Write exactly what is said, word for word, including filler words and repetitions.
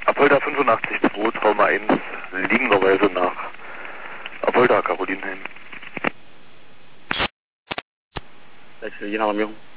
Apolda fünfundachtzig zwei, Trauma eins, liegenderweise nach Apolda, Caroline hin. Wechsel, je nach Alarmierung.